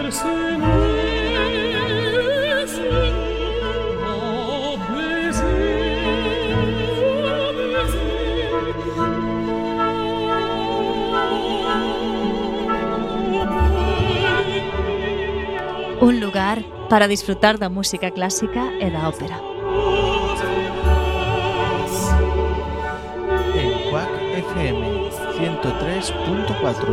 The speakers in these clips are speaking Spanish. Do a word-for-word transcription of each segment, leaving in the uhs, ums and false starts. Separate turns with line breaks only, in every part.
Un lugar para disfrutar da música clásica e da ópera.
En Quack F M ciento tres punto cuatro.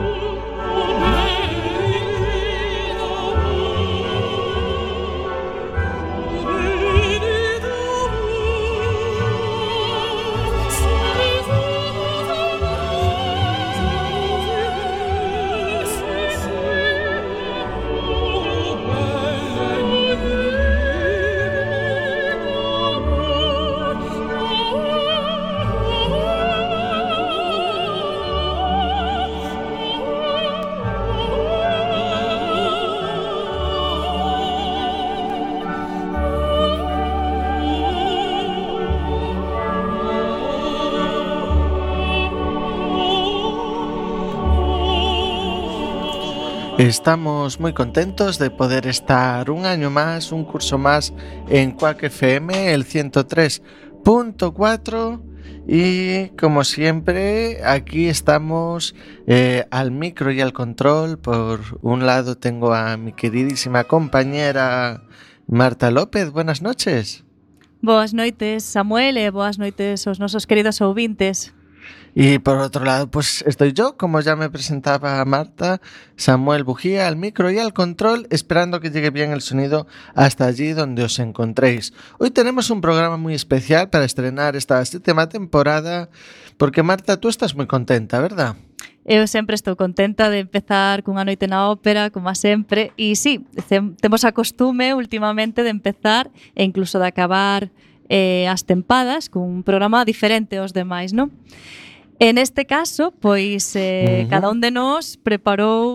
Estamos muy contentos de poder estar un año más, un curso más en Quack F M, el ciento tres punto cuatro, y como siempre aquí estamos eh, al micro y al control. Por un lado tengo a mi queridísima compañera Marta López. Buenas noches.
Boas noites, Samuel, e boas noites aos nosos queridos ouvintes.
Y por otro lado, pues estoy yo, como ya me presentaba Marta, Samuel Bujía, al micro y al control, esperando que llegue bien el sonido hasta allí donde os encontréis. Hoy tenemos un programa muy especial para estrenar esta séptima temporada, porque Marta, tú estás muy contenta, ¿verdad?
Eu sempre estou contenta de empezar cunha noite na ópera, como a sempre, e sí, temos a costume últimamente de empezar e incluso de acabar eh, as tempadas cun programa diferente aos demais, non? En este caso, pois eh, uh-huh. cada un de nós preparou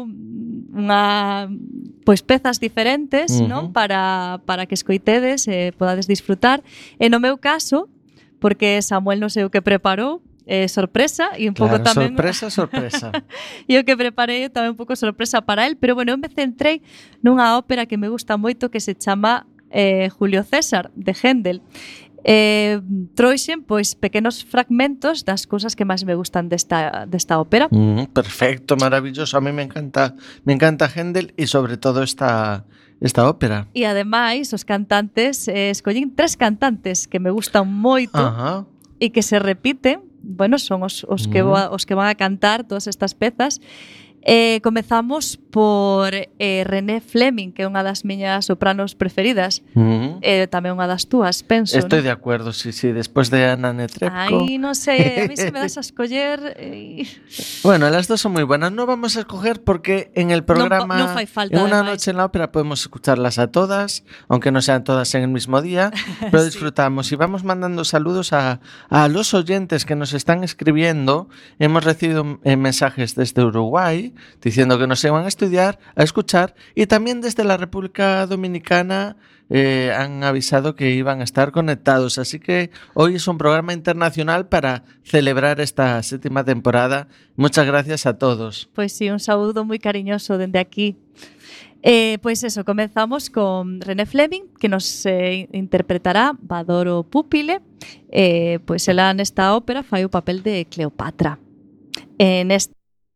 unha pois pezas diferentes, uh-huh. non? Para, para que escoitedes e eh, podades disfrutar. E no meu caso, porque Samuel non sei o que preparou, eh, sorpresa e un
claro,
pouco tamén
sorpresa, sorpresa.
E o que preparei tamén un pouco sorpresa para él, pero bueno, eu me centrei nunha ópera que me gusta moito que se chama eh, Julio César, de Händel. Eh, trouxen pois pequenos fragmentos das cousas que máis me gustan desta, desta ópera.
Mm, perfecto, maravilloso. A mí me encanta, me encanta Händel e sobre todo esta, esta ópera.
E ademais, os cantantes, eh, escollín tres cantantes que me gustan moito.
Ajá.
E que se repiten. Bueno, son os, os, que, mm. os que van a cantar todas estas pezas. Eh, comezamos por eh, René Fleming, que é unha das miñas sopranos preferidas. Mm. Eh, tamén unha das túas, penso.
Estoy
¿no?
de acuerdo, sí, sí. Después de Ana Netrebko.
Ay, no sé, a mí se me das a escoller. Eh...
Bueno, las dos son muy buenas. No vamos a escoger porque en el programa,
no, no fai falta,
en una
además.
noche en la ópera, podemos escucharlas a todas, aunque no sean todas en el mismo día, pero sí. Disfrutamos y vamos mandando saludos a, a los oyentes que nos están escribiendo. Hemos recibido eh, mensajes desde Uruguay diciendo que nos iban a estudiar, a escuchar, y también desde la República Dominicana eh, han avisado que iban a estar conectados. Así que hoy es un programa internacional para celebrar esta séptima temporada. Muchas gracias a todos.
Pues sí, un saludo muy cariñoso desde aquí. Eh, pues eso, comenzamos con René Fleming, que nos eh, interpretará Badoro Pupile. Eh, pues ela nesta ópera fai o papel de Cleopatra. En esta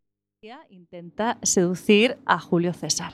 intenta seducir a Julio César.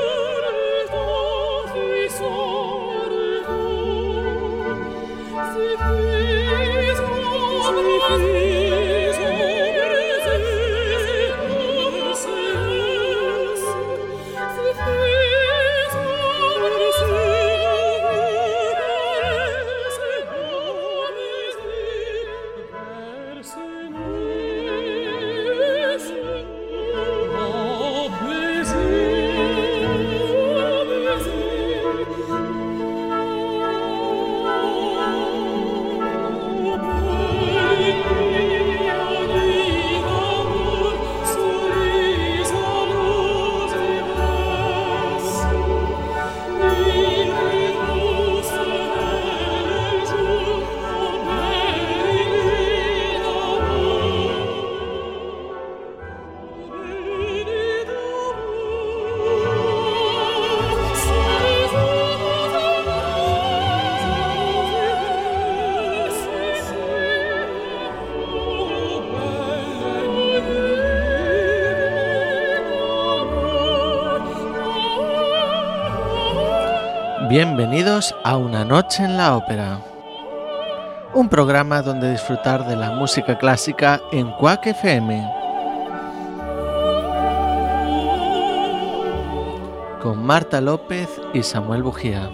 See
Bienvenidos a Una Noche en la Ópera, un programa donde disfrutar de la música clásica en Quack F M, con Marta López y Samuel Bujía.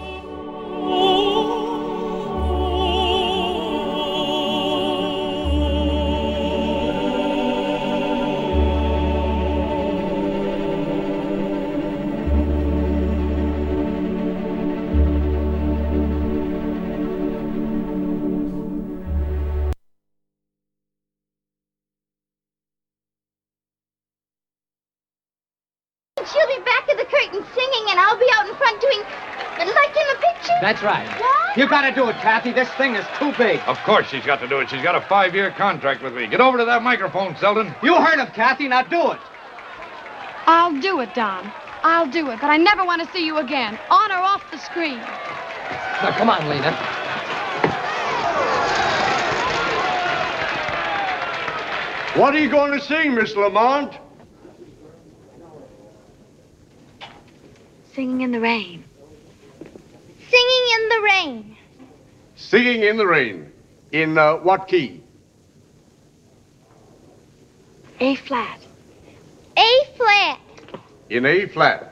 She'll be back of the curtain singing, and I'll be out in front doing, like in the picture.
That's right.
What?
You gotta do it, Kathy. This thing is too big.
Of course she's got to do it. She's got a five-year contract with me. Get over to that microphone, Selden.
You heard him, Kathy. Now do it.
I'll do it, Don. I'll do it, but I never want to see you again, on or off the screen.
Now, come on, Lena.
What are you going to sing, Miss Lamont?
Singing in the rain. Singing in the rain.
Singing in the rain. In uh, what key?
A flat. A flat.
In A flat.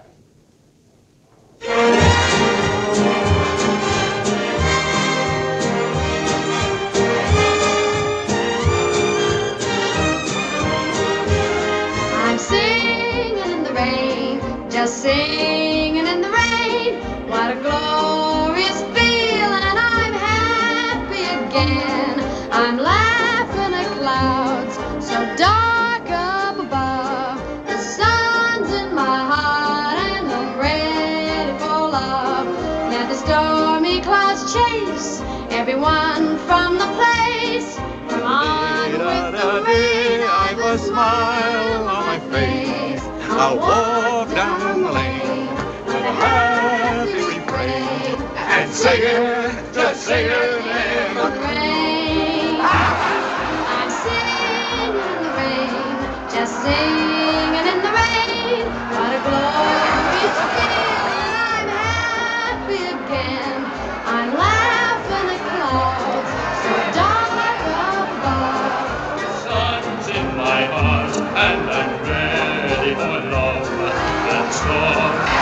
I'm singing in the rain, just singing in the rain. What a glorious feeling, I'm happy again. I'm laughing at clouds so dark up above. The sun's in my heart and I'm ready for love. Let the stormy clouds chase everyone from the place. Come on with the rain, I've a smile on my face. I'll walk down the lane with a happy refrain and singing, just singing in the rain. I'm singing in the rain, just singing in the rain. What a glorious feeling, I'm happy again. I'm laughing at clouds so dark above.
The sun's in my heart and I'm ready for love. That storm.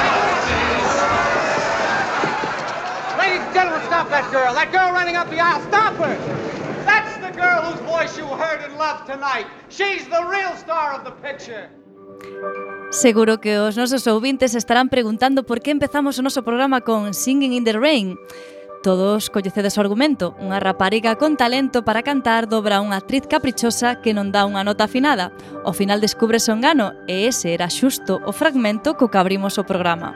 Ladies and gentlemen, stop that girl. That girl running up the aisle. Stop her. That's the girl whose voice you heard and loved tonight. She's the real star of the picture.
Seguro que os nosos ouvintes estarán preguntando por que empezamos o noso programa con Singing in the Rain. Todos coñecedes o argumento. Unha rapariga con talento para cantar dobra unha actriz caprichosa que non dá unha nota afinada. Ao final descúbrese o engano e ese era xusto o fragmento co que abrimos o programa.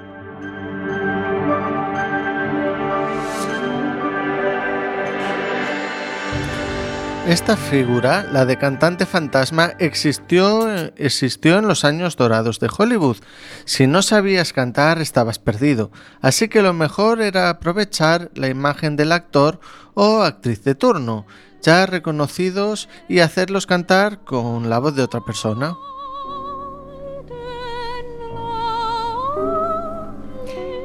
Esta figura, la de cantante fantasma, existió, existió en los años dorados de Hollywood. Si no sabías cantar, estabas perdido. Así que lo mejor era aprovechar la imagen del actor o actriz de turno, ya reconocidos, y hacerlos cantar con la voz de otra persona.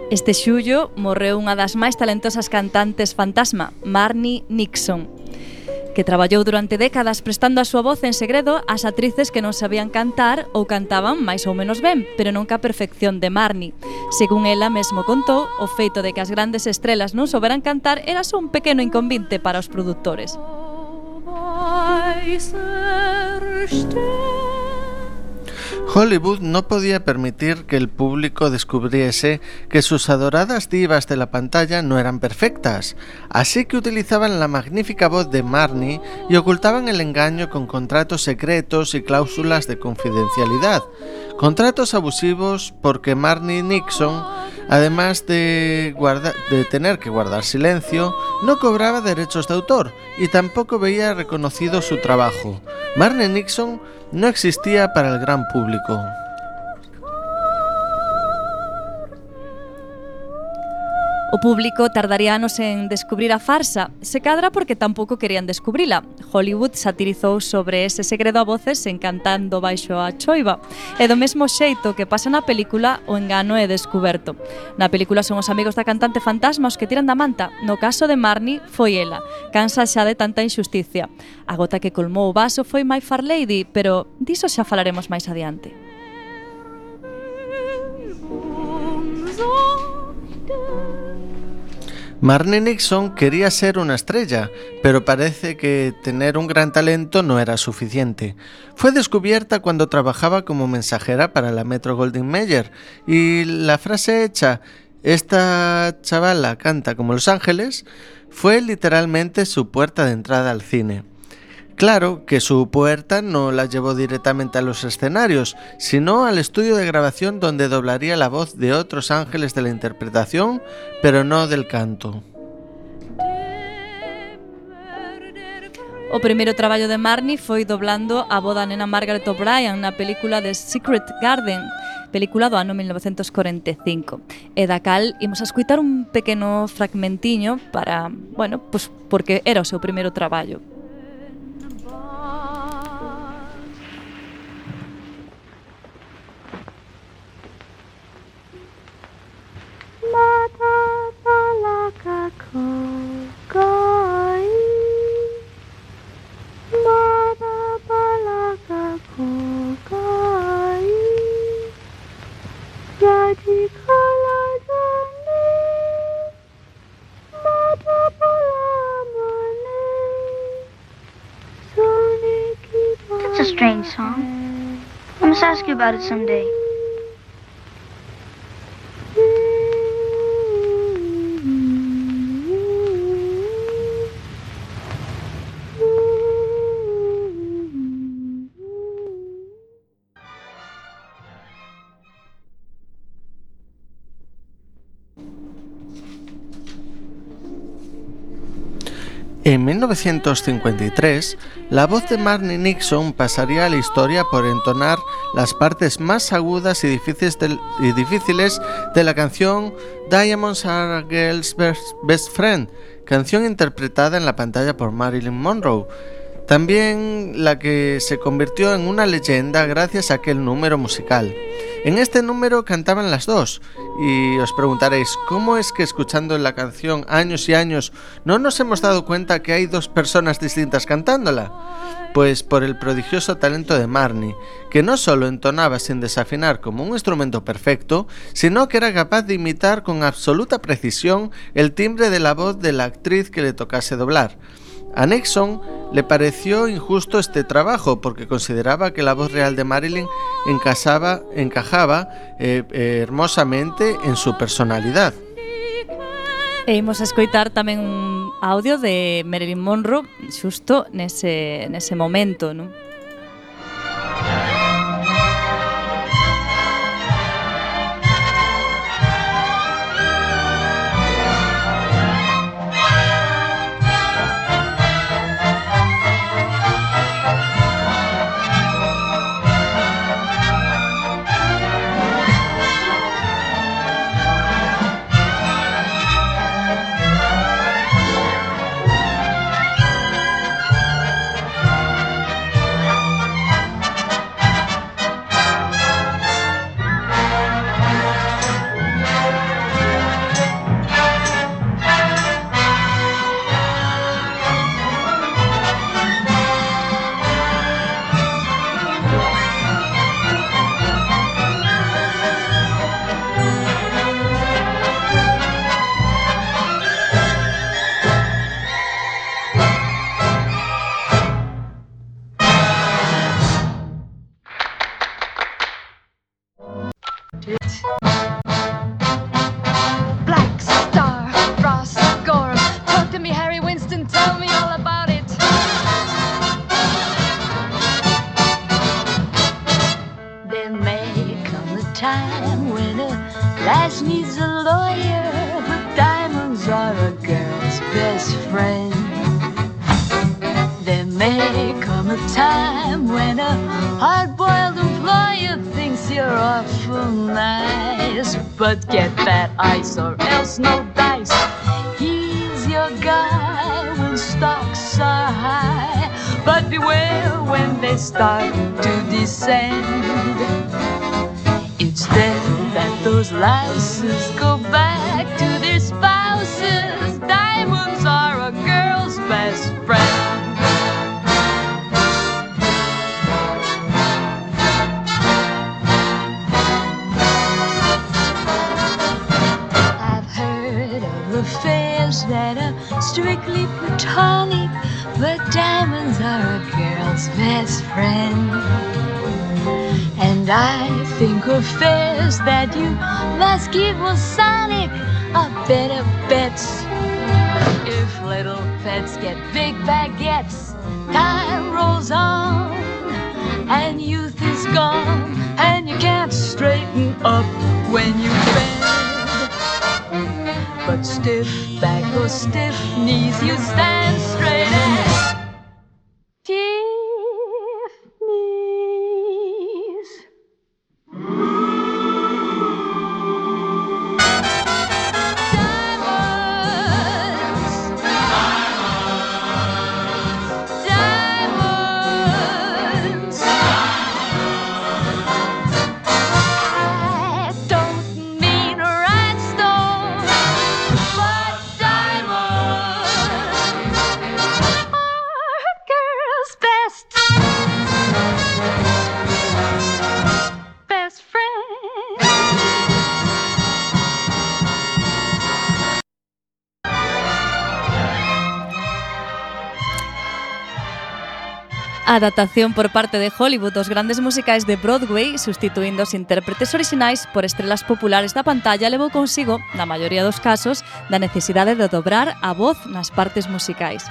Este xullo morreu unha das máis talentosas cantantes fantasma, Marni Nixon, que traballou durante décadas prestando a súa voz en segredo ás actrices que non sabían cantar ou cantaban máis ou menos ben, pero nunca a perfección de Marni. Según ela mesmo contou, o feito de que as grandes estrelas non souberan cantar era só un pequeno inconvinte para os produtores.
Hollywood no podía permitir que el público descubriese que sus adoradas divas de la pantalla no eran perfectas, así que utilizaban la magnífica voz de Marni y ocultaban el engaño con contratos secretos y cláusulas de confidencialidad. Contratos abusivos porque Marni Nixon, además de, guarda- de tener que guardar silencio, no cobraba derechos de autor y tampoco veía reconocido su trabajo. Marni Nixon no existía para el gran público.
O público tardaría anos en descubrir a farsa, se cadra porque tampouco querían descubrila. Hollywood satirizou sobre ese segredo a voces encantando baixo a choiva. E do mesmo xeito que pasa na película, o engano é descuberto. Na película son os amigos da cantante fantasma os que tiran da manta. No caso de Marni, foi ela, cansa xa de tanta injusticia. A gota que colmou o vaso foi My Fair Lady, pero diso xa falaremos máis adiante.
Marni Nixon quería ser una estrella, pero parece que tener un gran talento no era suficiente. Fue descubierta cuando trabajaba como mensajera para la Metro-Goldwyn-Mayer y la frase hecha "esta chavala canta como Los Ángeles" fue literalmente su puerta de entrada al cine. Claro que su puerta no la llevó directamente a los escenarios, sino al estudio de grabación donde doblaría la voz de otros ángeles de la interpretación, pero no del canto.
O primeiro traballo de Marni foi doblando a voz da nena Margaret O'Brien na película The Secret Garden, película do ano mil novecentos corenta e cinco. E da cal imos a escutar un pequeno fragmentiño para, bueno, pues porque era o seu primeiro traballo.
That's a strange song. I must ask you about it someday.
En mil novecientos cincuenta y tres, la voz de Marni Nixon pasaría a la historia por entonar las partes más agudas y difíciles, del, y difíciles de la canción Diamonds Are a Girl's Best Friend, canción interpretada en la pantalla por Marilyn Monroe. También la que se convirtió en una leyenda gracias a aquel número musical. En este número cantaban las dos, y os preguntaréis, ¿cómo es que escuchando la canción años y años no nos hemos dado cuenta que hay dos personas distintas cantándola? Pues por el prodigioso talento de Marni, que no solo entonaba sin desafinar como un instrumento perfecto, sino que era capaz de imitar con absoluta precisión el timbre de la voz de la actriz que le tocase doblar. A Nixon le pareció injusto este trabajo porque consideraba que la voz real de Marilyn encajaba, encajaba eh, eh, hermosamente en su personalidad.
E imos a escoitar tamén un audio de Marilyn Monroe xusto nese, nese momento, non?
Thank you.
time when a hard-boiled employer thinks you're awful nice. But get that ice or else no dice. He's your guy when stocks are high. But beware when they start to descend. It's then that those lasses go back to their spouses. Diamonds are a girl's best friend. I've heard of affairs that are strictly platonic, but diamonds are a girl's best friend. And I think affairs that you must keep Masonic are better bets. If little pets get big baguettes, time rolls on and youth is gone, and you can't straighten up when you bend. But stiff back or stiff knees, you stand straight as stiff knees.
Adaptación por parte de Hollywood dos grandes musicais de Broadway, sustituindo os intérpretes orixinais por estrelas populares da pantalla, levou consigo, na maioría dos casos, da necesidade de dobrar a voz nas partes musicais.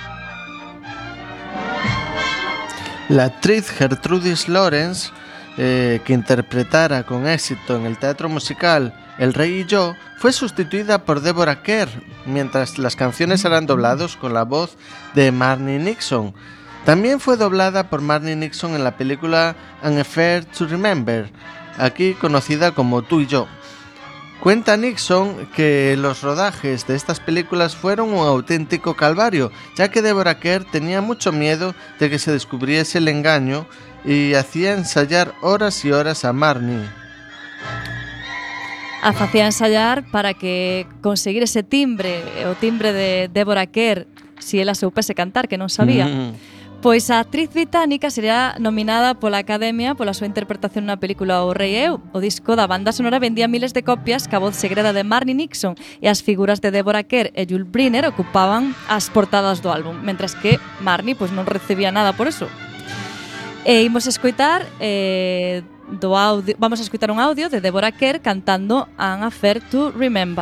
La actriz Gertrudis Lawrence, eh, que interpretara con éxito en el teatro musical El Rey y Yo, fue sustituida por Deborah Kerr, mientras las canciones eran doblados con la voz de Marni Nixon. También fue doblada por Marni Nixon en la película An Affair to Remember, aquí conocida como Tú y Yo. Cuenta Nixon que los rodajes de estas películas fueron un auténtico calvario, ya que Deborah Kerr tenía mucho miedo de que se descubriese el engaño y hacía ensayar horas y horas a Marni.
A facía ensayar para que conseguir ese timbre, o timbre de Deborah Kerr, si ela soupese cantar, que non sabía. Mm. Pois a actriz británica sería nominada pola Academia pola súa interpretación na película O Rei e Eu. O disco da banda sonora vendía miles de copias ca voz segreda de Marni Nixon e as figuras de Deborah Kerr e Yul Brynner ocupaban as portadas do álbum, mentras que Marni pois, non recibía nada por eso. E imos escoitar eh, do audio, vamos a escoitar un audio de Deborah Kerr cantando An Affair to Remember.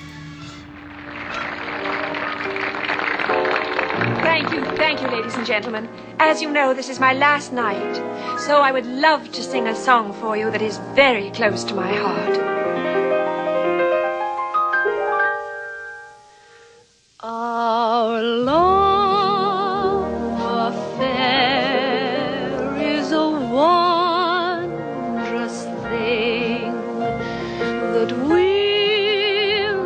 Thank you, thank you, ladies and gentlemen. As you know, this is my last night, so I would love to sing a song for you that is very close to my heart.
Our love affair is a wondrous thing that we'll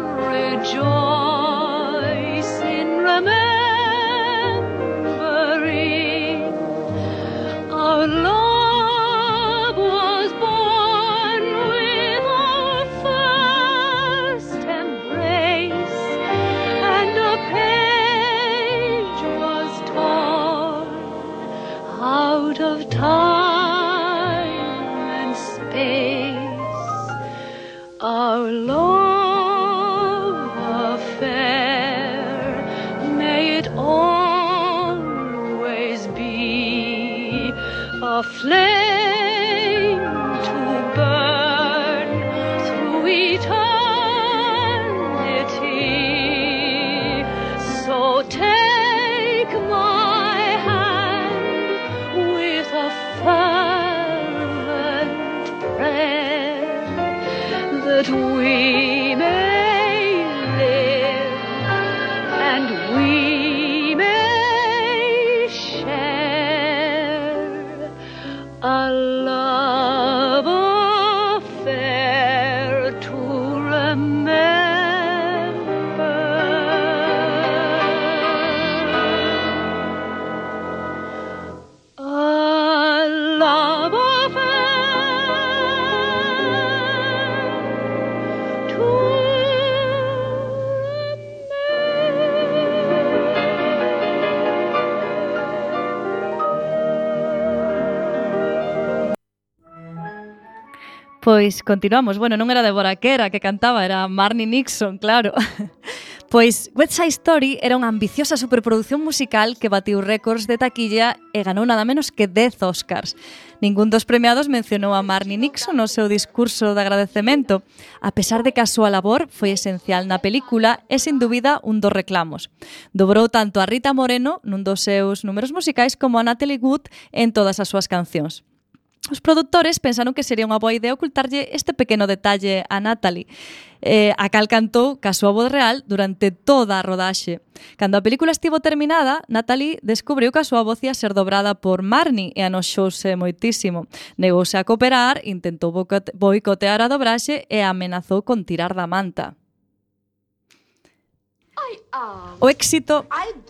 rejoice in remembering. Our love was born with our first embrace, and a page was torn out of time and space. Our love affair, may it always be a flame to burn through eternity. So take my hand with a fervent prayer that we may live and we may share
Pois continuamos. Bueno, non era Deborah Kerr que cantaba, era Marni Nixon, claro. Pois West Side Story era unha ambiciosa superproducción musical que batiu récords de taquilla e ganou nada menos que dez Oscars. Ningún dos premiados mencionou a Marni Nixon no seu discurso de agradecemento, a pesar de que a súa labor foi esencial na película e, sin dúbida, un dos reclamos. Dobrou tanto a Rita Moreno nun dos seus números musicais como a Natalie Wood en todas as súas cancións. Os produtores pensaron que sería unha boa idea ocultarlle este pequeno detalle a Natalie, eh, a cal cantou ca súa voz real durante toda a rodaxe. Cando a película estivo terminada, Natalie descubriu que a súa voz ia ser dobrada por Marni e anoxouse moitísimo. Negouse a cooperar, intentou boicotear a dobraxe e amenazou con tirar da manta. O éxito...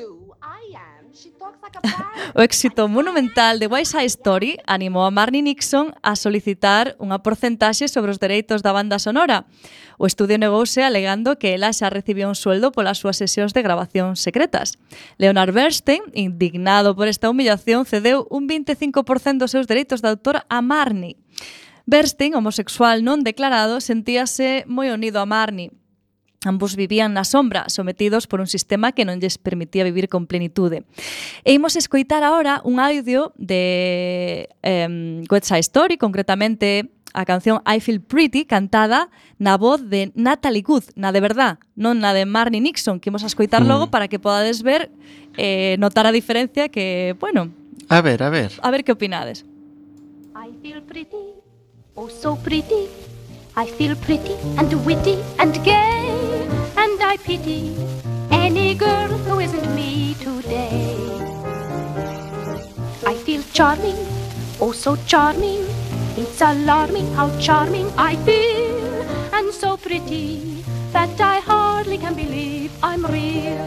O éxito monumental de West Side Story animou a Marni Nixon a solicitar unha porcentaxe sobre os dereitos da banda sonora. O estudio negouse alegando que ela xa recibía un sueldo polas súas sesións de grabación secretas. Leonard Bernstein, indignado por esta humillación, cedeu un vinte e cinco por cento dos seus dereitos de autor a Marni. Bernstein, homosexual non declarado, sentíase moi unido a Marni. Ambos vivían na sombra, sometidos por un sistema que non lles permitía vivir con plenitude. E imos escoitar agora un audio de eh, West Side Story, concretamente a canción I Feel Pretty, cantada na voz de Natalie Wood, na de verdad, non na de Marni Nixon, que imos a escoitar mm. logo para que podades ver, eh, notar a diferencia que, bueno...
A ver, a ver.
A ver que opinades.
I feel pretty, oh so pretty. I feel pretty and witty and gay, and I pity any girl who isn't me today. I feel charming, oh so charming, it's alarming how charming I feel, and so pretty that I hardly can believe I'm real.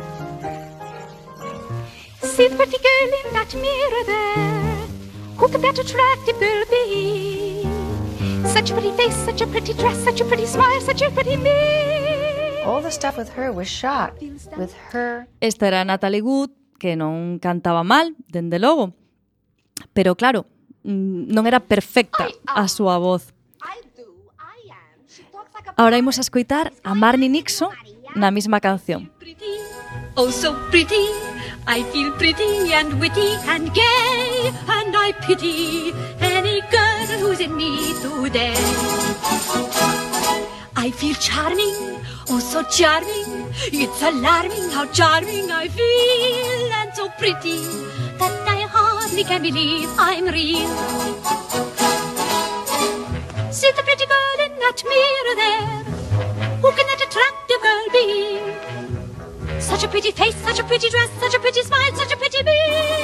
See the pretty girl in that mirror there, who could that attractive girl be? Such a pretty face, such a pretty dress, such a pretty smile, such a pretty me.
All the stuff with her was shot with her.
Esta era Natalie Wood, que non cantaba mal, dende logo. Pero claro, non era perfecta a súa voz. Ahora imos a escoitar a Marni Nixon na mesma canción.
Oh, so pretty, I feel pretty and witty and gay, and I pity any girl who's in me today. I feel charming, oh so charming, it's alarming how charming I feel, and so pretty that I hardly can believe I'm real. See the pretty girl in that mirror there, who can that attractive girl be? Such a pretty face, such a pretty dress, such a pretty smile, such a pretty me.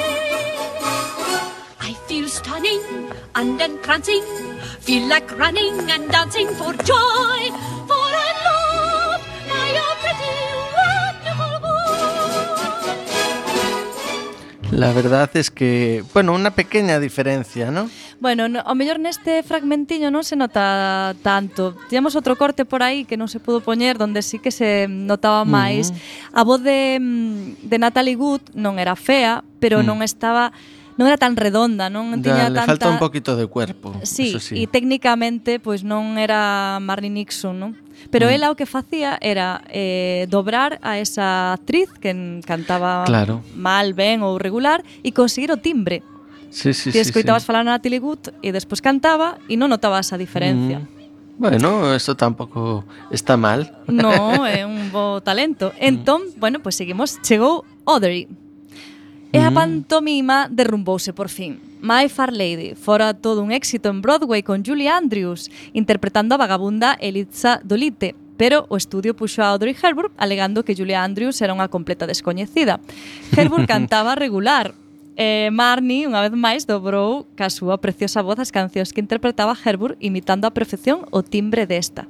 I feel stunning and entrancing, feel like running and dancing for joy, for I'm loved by a pretty, wonderful boy.
La verdad es que, bueno, una pequeña diferencia, ¿no?
Bueno, no, ao mellor neste fragmentiño non se nota tanto. Tiñamos outro corte por aí que non se pudo poñer, donde sí que se notaba máis. Uh-huh. A voz de, de Natalie Wood non era fea, pero uh-huh. non estaba... non era tan redonda, non tiña
le
tanta...
falta un poquito de cuerpo.
Sí,
eso sí.
E técnicamente pois non era Marni Nixon, non? Pero mm. ela o que facía era eh, dobrar a esa actriz que cantaba
claro.
mal, ben ou regular e conseguir o timbre.
Sí, sí,
Ti
sí,
escoitabas
sí.
falar a Natalie Wood e despois cantaba e non notabas a diferencia.
Mm. Bueno, eso tampouco está mal.
No, é un bo talento. Entón, mm. bueno, pois seguimos. Chegou Audrey. E a pantomima derrumbouse por fin. My Fair Lady fora todo un éxito en Broadway con Julie Andrews interpretando a vagabunda Eliza Dolittle, pero o estudio puxo a Audrey Hepburn alegando que Julie Andrews era unha completa descoñecida. Hepburn cantaba regular. E Marni, unha vez máis, dobrou ca súa preciosa voz as cancións que interpretaba Hepburn imitando a perfección o timbre desta.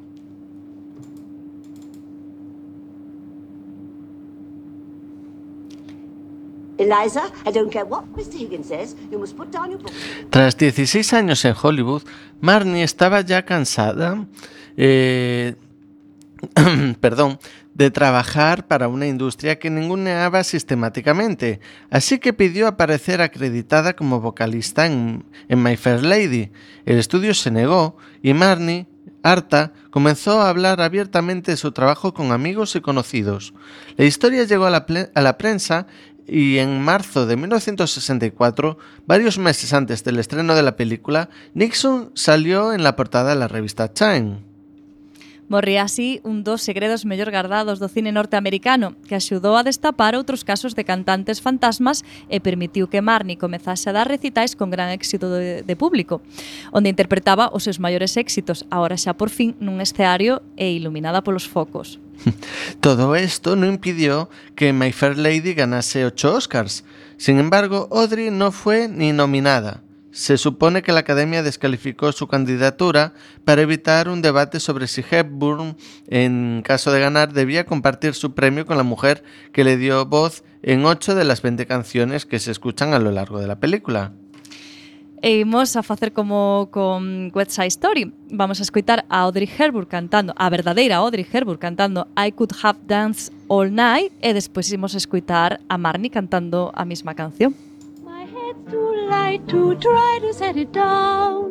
Eliza, I don't care what mister Higgins says, you must put down your book.
Tras dieciséis años en Hollywood, Marni estaba ya cansada, eh, perdón, de trabajar para una industria que ninguneaba sistemáticamente, así que pidió aparecer acreditada como vocalista en, en My Fair Lady. El estudio se negó y Marnie, harta, comenzó a hablar abiertamente de su trabajo con amigos y conocidos. La historia llegó a la, ple- a la prensa y en marzo de mil novecientos sesenta y cuatro, varios meses antes del estreno de la película, Nixon salió en la portada de la revista Time.
Morría así un dos segredos mellor gardados do cine norteamericano, que axudou a destapar outros casos de cantantes fantasmas e permitiu que Marnie comezase a dar recitais con gran éxito de, de público, onde interpretaba os seus maiores éxitos, agora xa por fin nun escenario e iluminada polos focos.
Todo esto no impidió que My Fair Lady ganase ocho Oscars. Sin embargo, Audrey no fue ni nominada. Se supone que la Academia descalificó su candidatura para evitar un debate sobre si Hepburn, en caso de ganar, debía compartir su premio con la mujer que le dio voz en ocho de las veinte canciones que se escuchan a lo largo de la película.
E imos a facer como con West Side Story. Vamos a escoitar a Audrey Hepburn cantando, a verdadeira Audrey Hepburn cantando I Could Have Danced All Night, e despois imos a escoitar a Marnie cantando a mesma canción.
It's too light to try to set it down.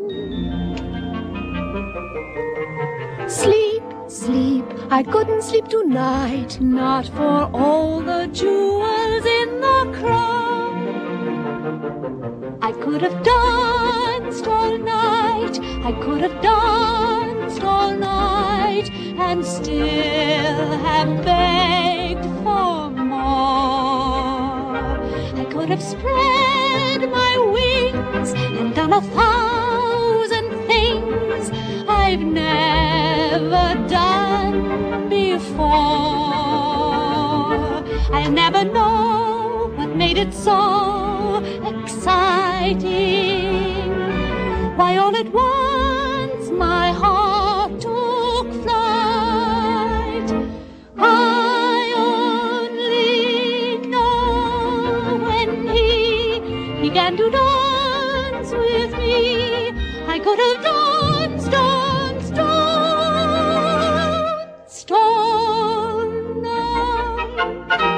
Sleep, sleep, I couldn't sleep tonight, not for all the jewels in the crown. I could have danced all night, I could have danced all night, and still have begged for more. I could have spread my wings and done a thousand things I've never done before. I'll never know what made it so exciting. Why all at once my heart took flight. I only know when he began to dance with me, I could have danced, danced, danced all night.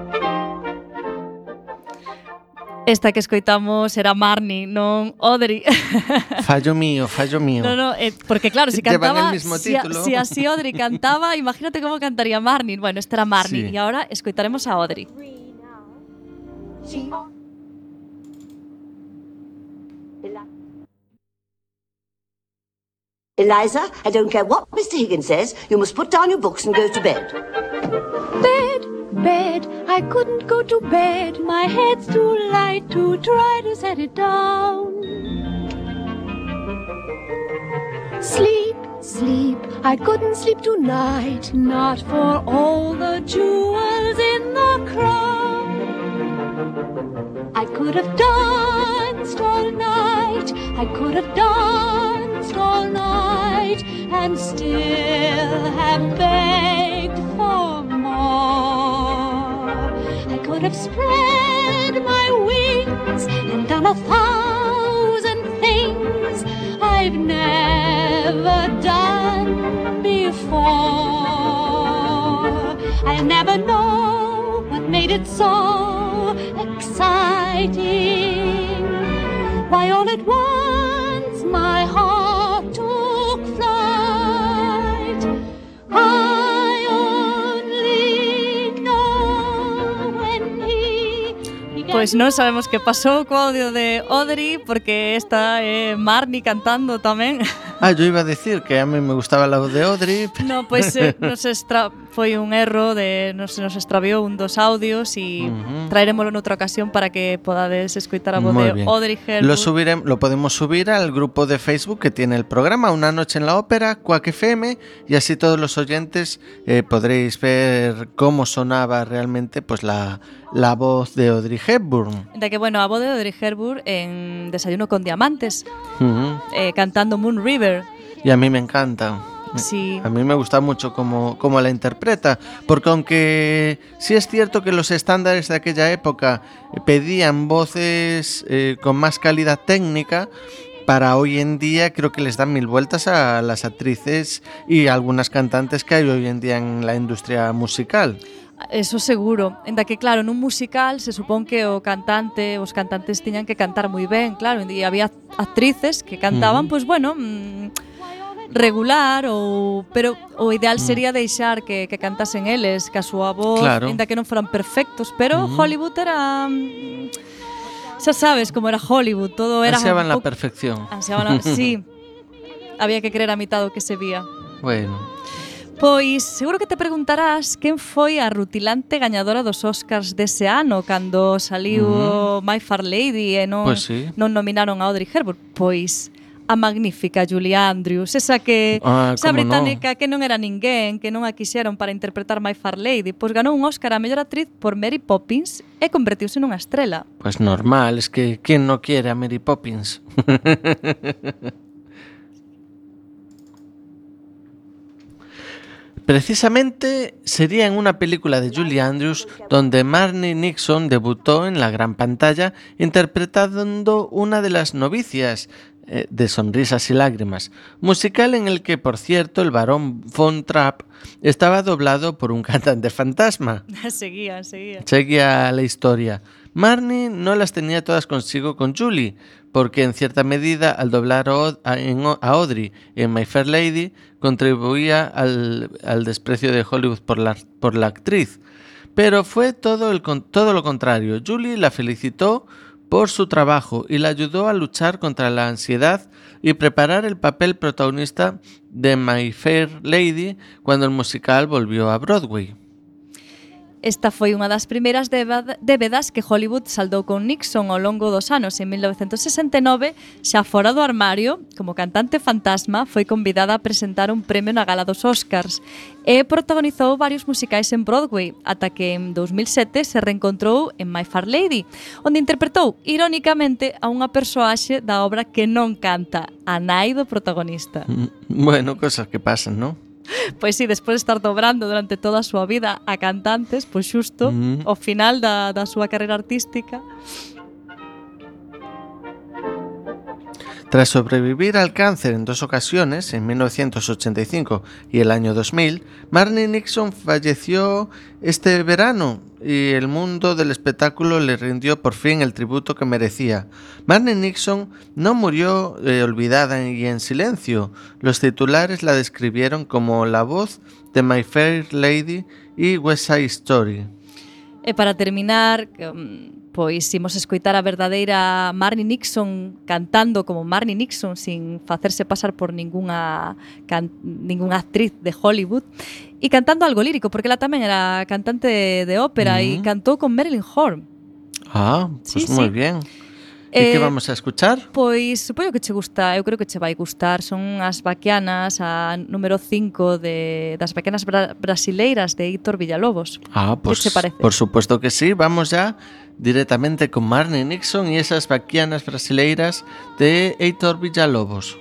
Esta que escoitamos era Marnie, non Audrey.
Fallo mío, fallo mío.
No, no, eh, porque claro, si
Llevan
cantaba,
el mismo
si,
título.
si así Audrey cantaba, imagínate cómo cantaría Marnie. Bueno, esta era Marnie,
Sí.
y ahora escoitaremos a Audrey.
Eliza, I don't care what Mister Higgins says, you must put down your books and go to bed.
Bed, bed, I couldn't go to bed. My head's too light to try to set it down. Sleep, sleep, I couldn't sleep tonight, not for all the jewels in the crown. I could have danced all night, I could have danced all night, and still have begged for more. I could have spread my wings and done a thousand things I've never done before. I'll never know what made it so exciting. Why all at once my heart took flight. I only know when he began.
Pois non sabemos que pasou co audio de Audrey, porque esta é Marnie cantando tamén.
Ah, yo iba a decir que a mí me gustaba la voz de Audrey.
No, pois eh, nos extra... foi un erro de nos, nos extraviou un dos audios e
Ujú.
traeremoslo noutra ocasión para que podades escoitar a voz
Muy
de
bien.
Audrey Hepburn.
Lo, subirem- lo podemos subir al grupo de Facebook que tiene el programa Una Noche en la Ópera, Quack F M, y así todos los oyentes eh, podréis ver cómo sonaba realmente pues la, la voz de Audrey Hepburn.
De que, bueno, a voz de Audrey Hepburn en Desayuno con Diamantes,
Ujú.
eh, cantando Moon River.
Y a mí me encanta.
Sí.
A mí me gusta mucho cómo, cómo la interpreta, porque aunque sí es cierto que los estándares de aquella época pedían voces eh, con más calidad técnica, para hoy en día creo que les dan mil vueltas a las actrices y algunas cantantes que hay hoy en día en la industria musical.
Eso seguro, ainda que claro, nun musical se supón que o cantante, os cantantes tiñan que cantar moi ben, claro, e había actrices que cantaban, pois mm. pues, bueno, mmm, regular ou pero o ideal sería deixar que, que cantasen eles, que a súa voz,
claro.
ainda que non foran perfectos, pero mm. Hollywood era xa sabes como era Hollywood, todo era
ansiaban la perfección.
Ansiaban la, sí. Había que creer a mitad do que se vía.
Bueno.
Pois seguro que te preguntarás quen foi a rutilante gañadora dos Oscars dese ano cando saliu uh-huh. My Fair Lady e non,
pues sí.
non nominaron a Audrey Hepburn. Pois a magnífica Julie Andrews, esa que
ah,
esa británica
no?
que non era ninguén, que non a quixeron para interpretar My Fair Lady, pois ganou un Oscar a mellor actriz por Mary Poppins e convertiuse nunha estrela.
Pues normal, es que quen no quiere a Mary Poppins. Precisamente sería en una película de Julie Andrews donde Marni Nixon debutó en la gran pantalla interpretando una de las novicias eh, de Sonrisas y Lágrimas, musical en el que, por cierto, el barón Von Trapp estaba doblado por un cantante fantasma.
Seguía, seguía.
Seguía la historia. Marni no las tenía todas consigo con Julie, porque en cierta medida al doblar a Audrey en My Fair Lady contribuía al, al desprecio de Hollywood por la, por la actriz. Pero fue todo, el, todo lo contrario. Julie la felicitó por su trabajo y la ayudó a luchar contra la ansiedad y preparar el papel protagonista de My Fair Lady cuando el musical volvió a Broadway.
Esta foi unha das primeiras débedas que Hollywood saldou con Nixon ao longo dos anos. En mil novecentos sesenta e nove, xa fora do armario, como cantante fantasma, foi convidada a presentar un premio na gala dos Oscars e protagonizou varios musicais en Broadway, ata que en dos mil sete se reencontrou en My Fair Lady, onde interpretou, irónicamente, a unha persoaxe da obra que non canta, a nai do protagonista.
Bueno, cosas que pasan, ¿no?
Pois sí, despois de estar dobrando durante toda a súa vida a cantantes, pois xusto mm. ao final da, da súa carreira artística.
Tras sobrevivir al cáncer en dos ocasiones, en mil novecientos ochenta y cinco y el año dos mil, Marni Nixon falleció este verano y el mundo del espectáculo le rindió por fin el tributo que merecía. Marni Nixon no murió eh, olvidada y en silencio. Los titulares la describieron como la voz de My Fair Lady y West Side Story.
E para terminar, pois imos escoitar a verdadeira Marni Nixon cantando como Marni Nixon sin facerse pasar por ningunha can, ningunha actriz de Hollywood e cantando algo lírico, porque ela tamén era cantante de, de ópera e mm. cantou con Marilyn Horne.
Ah, pues sí, moi sí. bien. E eh, que vamos a escuchar?
Pois supoño que che gusta, eu creo que che vai gustar. Son as baquianas, a número cinco de, das baquianas bra brasileiras de Heitor Villalobos.
Ah, pues
¿qué te parece?
Por supuesto que sí. Vamos ya directamente con Marni Nixon y esas baquianas brasileiras de Heitor Villalobos.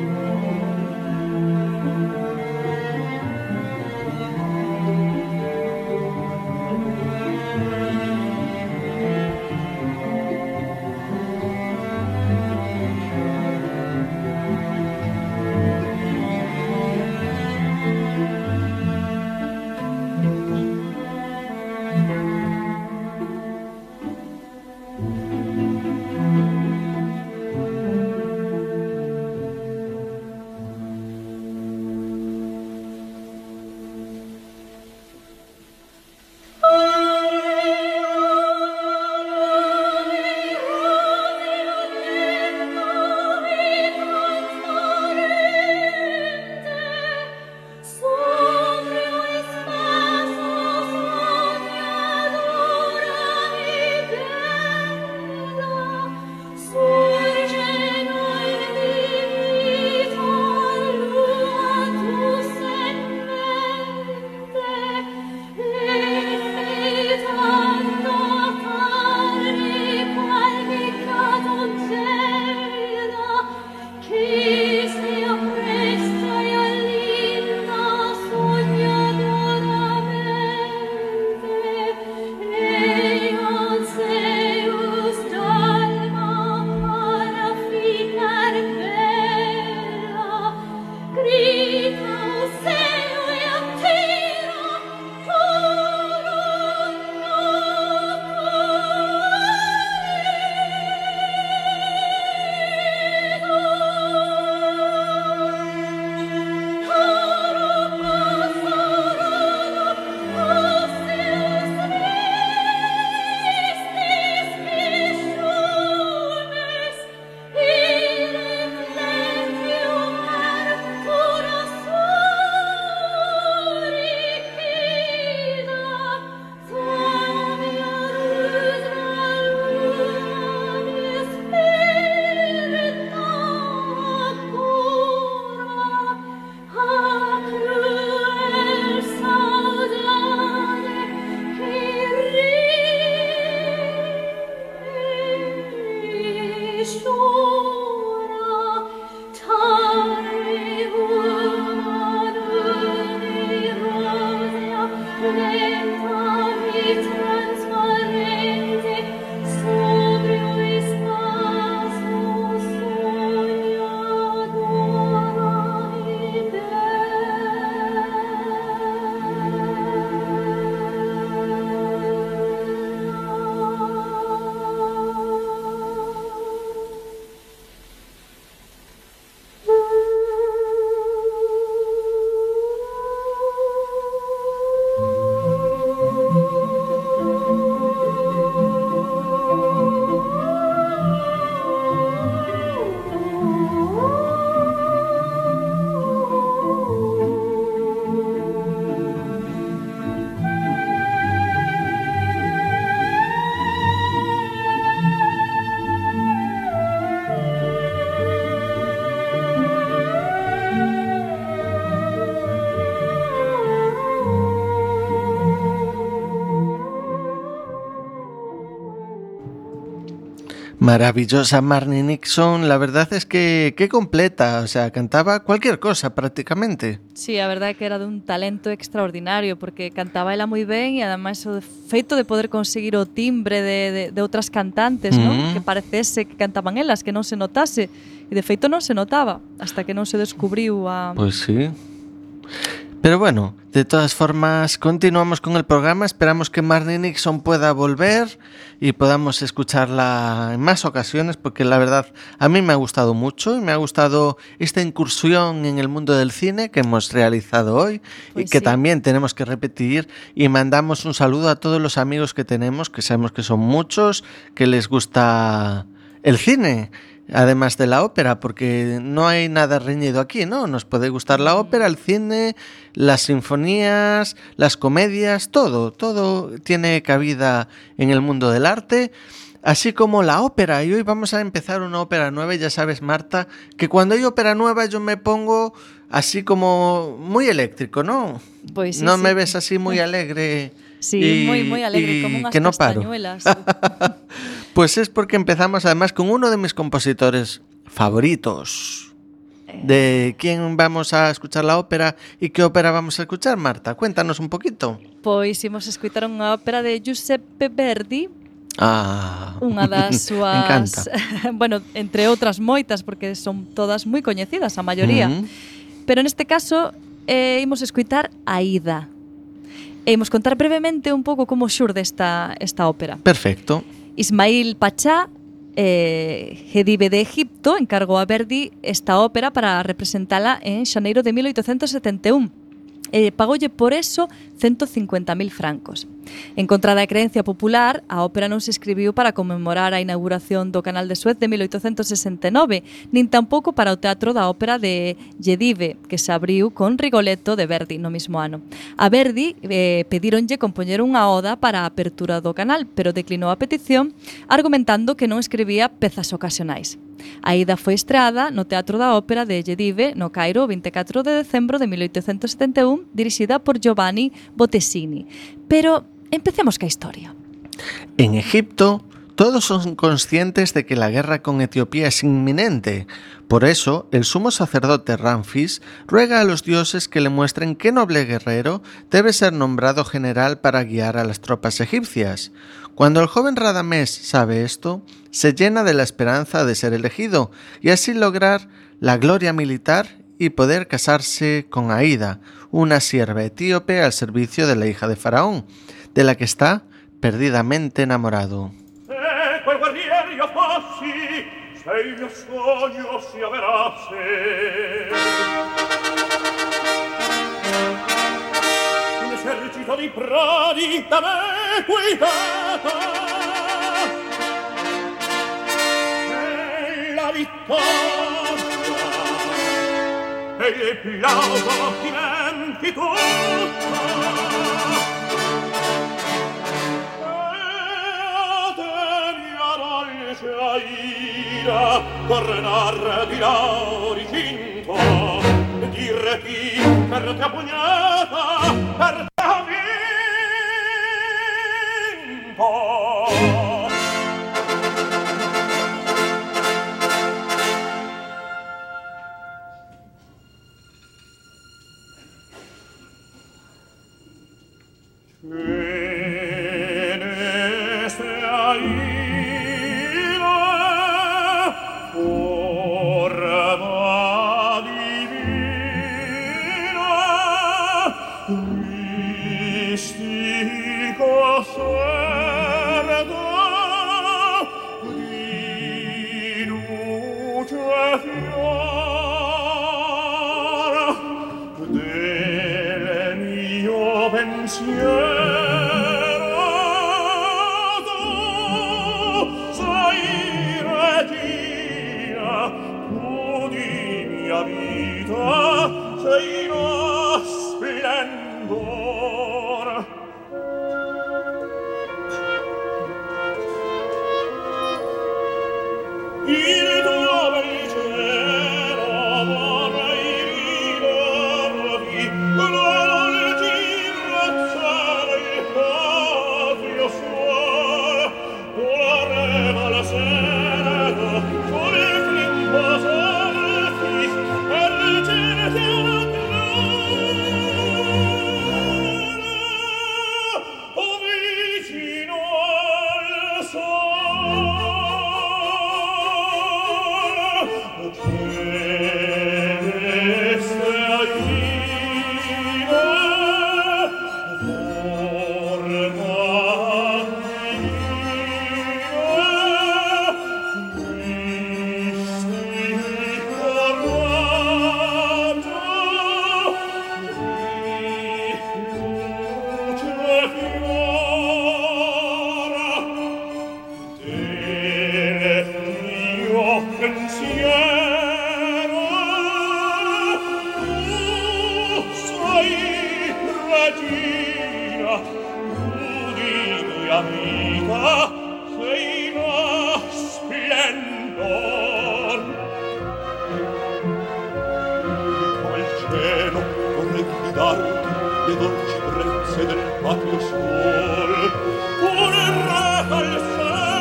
Maravillosa Marni Nixon, la verdad es que qué completa, o sea, cantaba cualquier cosa prácticamente.
Sí, a verdade é que era dun talento extraordinario, porque cantaba ela moi ben e ademais o feito de poder conseguir o timbre de, de, de outras cantantes, mm. non? Que parecese que cantaban elas, que non se notase, e de feito non se notaba, hasta que non se descubriu a...
Pois sí. Pero bueno, de todas formas, continuamos con el programa. Esperamos que Marni Nixon pueda volver y podamos escucharla en más ocasiones, porque la verdad a mí me ha gustado mucho y me ha gustado esta incursión en el mundo del cine que hemos realizado hoy pues y que sí. También tenemos que repetir, y mandamos un saludo a todos los amigos que tenemos, que sabemos que son muchos, que les gusta el cine. Además de la ópera, porque no hay nada reñido aquí, ¿no? Nos puede gustar la ópera, el cine, las sinfonías, las comedias, todo, todo tiene cabida en el mundo del arte, así como la ópera. Y hoy vamos a empezar una ópera nueva, y ya sabes, Marta, que cuando hay ópera nueva yo me pongo así como muy eléctrico, ¿no?
Pues sí,
no
sí.
Me ves así muy alegre.
Sí,
y,
muy, muy alegre,
y
como unas
que no
castañuelas.
Paro. Pues es porque empezamos además con uno de mis compositores favoritos. ¿De quién vamos a escuchar la ópera y qué ópera vamos a escuchar, Marta? Cuéntanos un poquito.
Pois imos escutar unha ópera de Giuseppe Verdi.
Ah,
unha das súas,
me encanta.
bueno, entre outras moitas, porque son todas moi coñecidas, a maioría.
Mm.
Pero neste caso, eh, imos escutar Aida. E imos contar brevemente un pouco como xurde esta, esta ópera.
Perfecto.
Ismail Pachá, eh, Jedive de Egipto, encargou a Verdi esta ópera para representala en xaneiro de mil oitocentos setenta e un. E pagoulle por eso ciento cincuenta mil francos. En contra da creencia popular, a ópera non se escribiu para conmemorar a inauguración do Canal de Suez de mil oitocentos sesenta e nove, nin tampouco para o Teatro da Ópera de Jedive, que se abriu con Rigoletto de Verdi no mismo ano. A Verdi eh, pedíronlle compoñer unha oda para a apertura do canal, pero declinou a petición, argumentando que non escribía pezas ocasionais. A Aida foi estreada no Teatro da Ópera de Jedive, no Cairo, o vinte e catro de decembro de mil oitocentos setenta e un, dirixida por Giovanni Bottesini. Pero empecemos ca historia.
En Egipto, todos son conscientes de que la guerra con Etiopía es inminente. Por eso, el sumo sacerdote Ramfis ruega a los dioses que le muestren qué noble guerrero debe ser nombrado general para guiar a las tropas egipcias. Cuando el joven Radamés sabe esto, se llena de la esperanza de ser elegido y así lograr la gloria militar y poder casarse con Aida, una sierva etíope al servicio de la hija de Faraón, de la que está perdidamente enamorado.
Se quel guerriero io fossi, se il mio sogno si avverasse, un esercito di prodi da me guidata, e la vittoria e il plauso diventi tutta. Aida, tornar di là ricinto, dirti per te pugnata, per te ho vinto.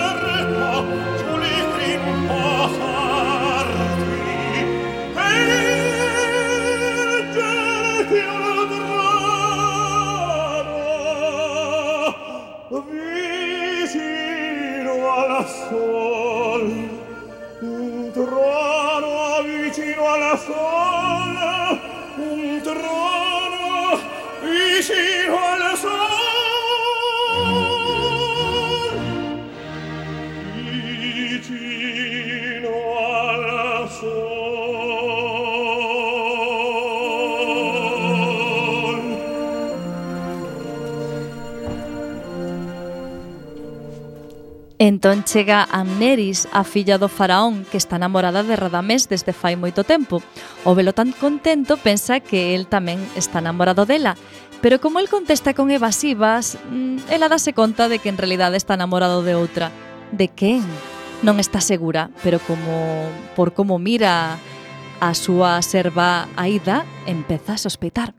Hey!
Entón chega Amneris, a filla do faraón, que está namorada de Radamés desde fai moito tempo. O velo tan contento pensa que el tamén está namorado dela, pero como el contesta con evasivas, ela dase conta de que en realidade está namorado de outra. De quen? Non está segura, pero como por como mira a súa serva Aida, empeza a sospeitar.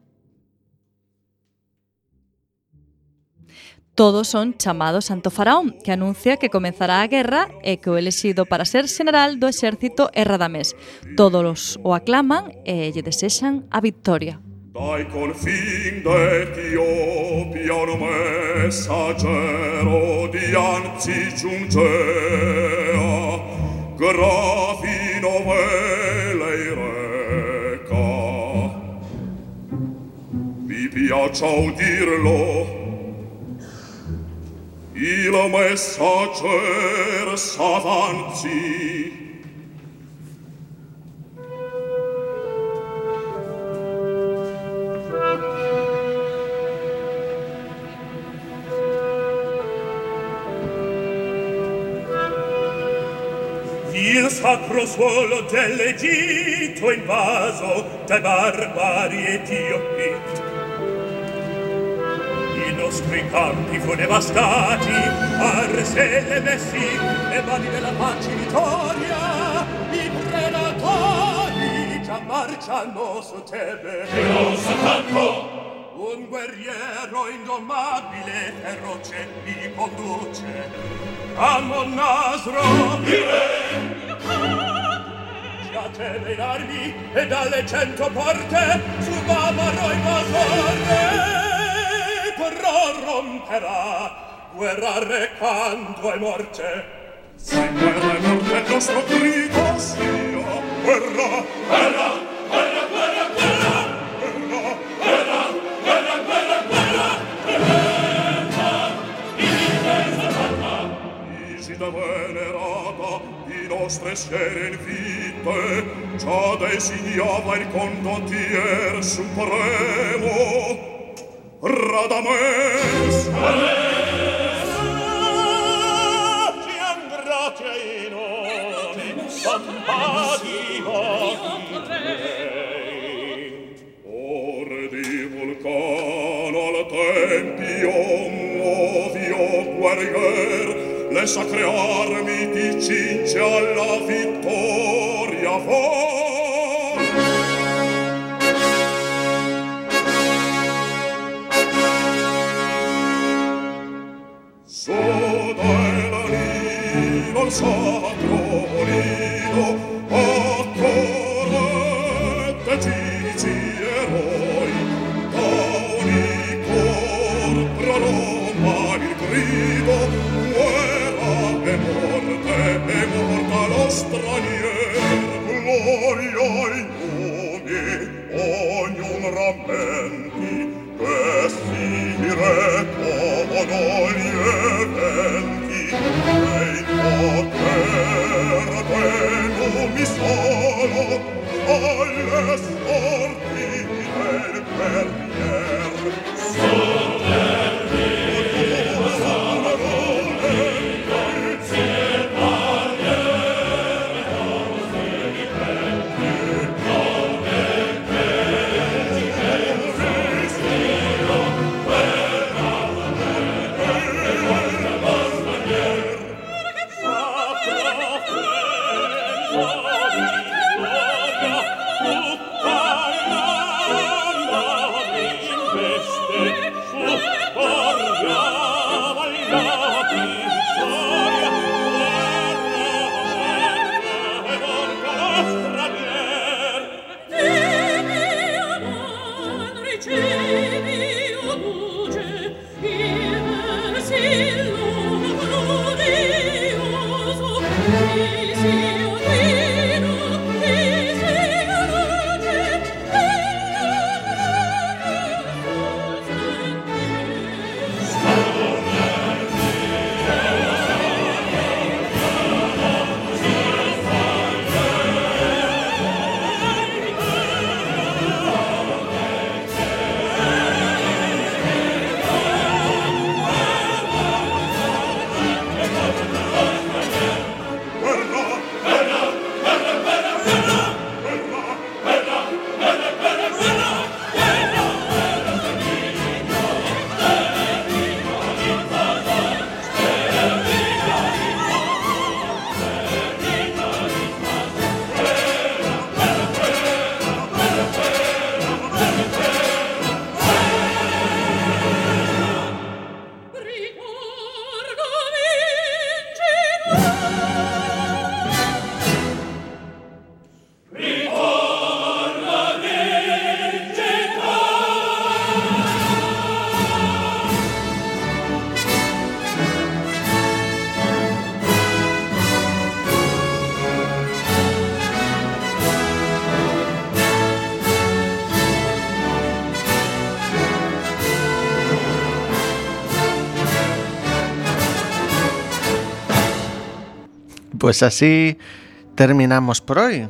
Todos son chamados ante o faraón, que anuncia que comenzará a guerra e que o elexido para ser general do exército é Radamés. Todos o aclaman e lle desexan a victoria.
Dai confin d'Etiopia un messaggero dianzi giungea, gravi novelle reca. Vi piace udirlo, il messaggero s'avanzi.
Il sacro suolo dell'Egitto invaso dai barbari etiopi. I nostri campi fu devastati, arselle messi, le mani della pace vittoria. I predatori già marciano su Tebe.
E non s'attacco!
Un guerriero indomabile, feroce, mi conduce. Ammon Nasro, vive! Già Tebe in armi e dalle cento porte su Bavaro invasore. Guerra romperà, guerra recando e morte.
Se guerra e morte il nostro grido sia, guerra, guerra, guerra, guerra, guerra, guerra, guerra, guerra, guerra, guerra, guerra, Isida fatta, Isida venerata, di nostre sere in vite, già designava il condottier supremo, Radames!
Radames! Ti angrate ai nomi, stampati ore
di vulcano al tempio muovio guerrier, le sacre armi ti cinge alla vittoria for. Sono il sacro nido, accorrette gizi eroi, da ogni cor proloma il grido, guerra e morte, e morta lo stranier. Gloria ai nomi, ognun rammenti, che si recono gli eventi, e in poter denumi solo alle sorti del guerrier. Solerni, solerni, se parliere non si ripeti, non è veci che respiro, verrà la vostra guerra. Sacro
Pues así terminamos por hoy.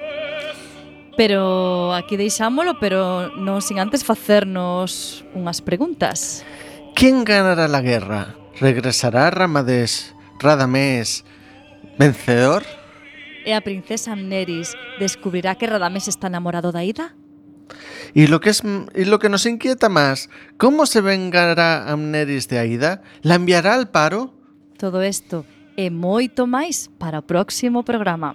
Pero aquí deixámolo, pero non sin antes facernos unhas preguntas.
¿Quién ganará la guerra? ¿Regresará Ramadés, Radamés vencedor?
E a princesa Amneris descubrirá que Radamés está enamorado da Ida?
Y lo que es y lo que nos inquieta más, ¿cómo se vengará Amneris de Aida? ¿La enviará al paro?
Todo isto e moito máis para o próximo programa.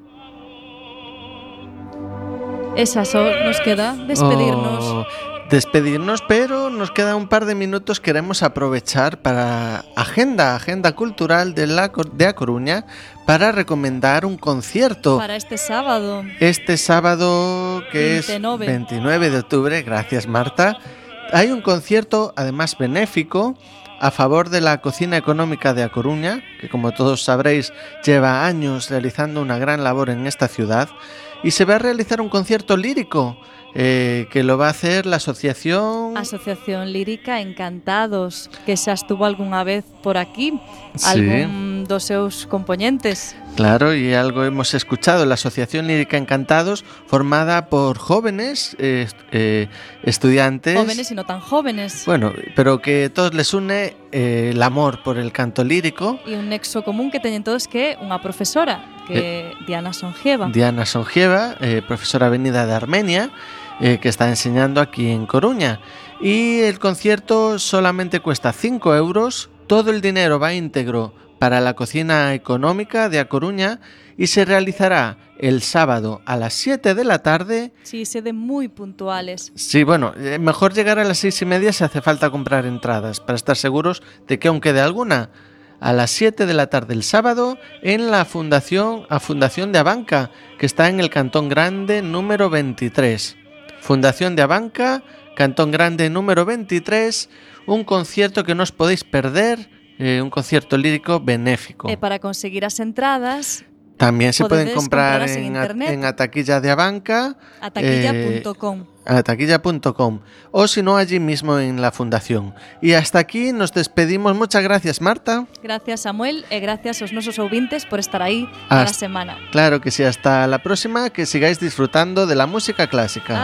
Esa só nos queda despedirnos.
Oh, despedirnos, pero nos queda un par de minutos. Queremos aprovechar para agenda, agenda cultural de, la, de A Coruña, para recomendar un concierto.
Para este sábado.
Este sábado, que
veintinueve.
Es veintinueve de octubre, gracias Marta. Hay un concierto, además benéfico, a favor de la cocina económica de A Coruña, que como todos sabréis lleva años realizando una gran labor en esta ciudad, y se va a realizar un concierto lírico eh, que lo va a hacer la asociación...
Asociación Lírica Encantados, que xa estuvo algunha vez por aquí,
Sí.
algún dos seus componentes.
Claro, y algo hemos escuchado, la Asociación Lírica Encantados, formada por jóvenes eh, eh, estudiantes...
Jóvenes y no tan jóvenes.
Bueno, pero que todos les une eh, el amor por el canto lírico.
E un nexo común que teñen todos, que é unha profesora, que é Diana Songieva.
Diana Songieva, eh, profesora venida de Armenia, eh, que está enseñando aquí en Coruña. Y el concierto solamente cuesta cinco euros, todo el dinero va íntegro para la cocina económica de A Coruña y se realizará el sábado a las siete de la tarde.
Sí, sede moi puntuales.
Sí, bueno, eh, mejor llegar a las seis y media si hace falta comprar entradas, para estar seguros de que aún quede alguna. A las siete de la tarde el sábado en la Fundación, a Fundación de Abanca, que está en el Cantón Grande número veintitrés. Fundación de Abanca, Cantón Grande número veintitrés, un concierto que no os podéis perder, eh, un concierto lírico benéfico.
E para conseguir as entradas...
También se pueden
podedes
comprar
compralas en
en, a,
internet.
en a taquilla de Abanca.
A taquilla punto com.
Eh, a taquilla punto com. O si no, allí mismo en la fundación. Y hasta aquí nos despedimos. Muchas gracias, Marta.
Gracias, Samuel, e gracias aos nosos ouvintes por estar aí
Hasta,
cada semana.
Claro que sí, hasta la próxima, que sigáis disfrutando de la música clásica.